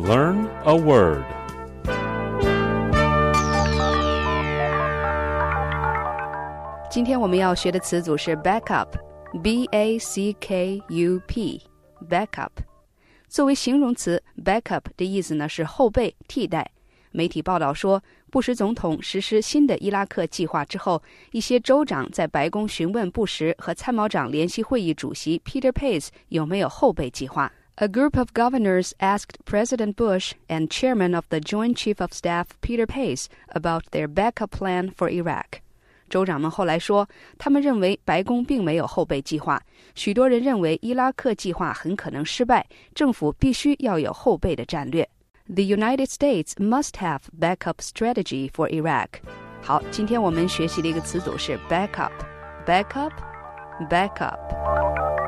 Learn a word. 今天我们要学的词组是 backup, B-A-C-K-U-P, backup. 作为形容词 backup 的意思呢是后备、替代。媒体报道说，布什总统实施新的伊拉克计划之后，一些州长在白宫询问布什和参谋长联席会议主席 Peter Pace 有没有后备计划。A group of governors asked President Bush and Chairman of the Joint Chief of Staff Peter Pace about their backup plan for Iraq. 州长们后来说，他们认为白宫并没有后备计划，许多人认为伊拉克计划很可能失败，政府必须要有后备的战略。The United States must have backup strategy for Iraq. 好，今天我们学习的一个词组是 backup. Backup, backup.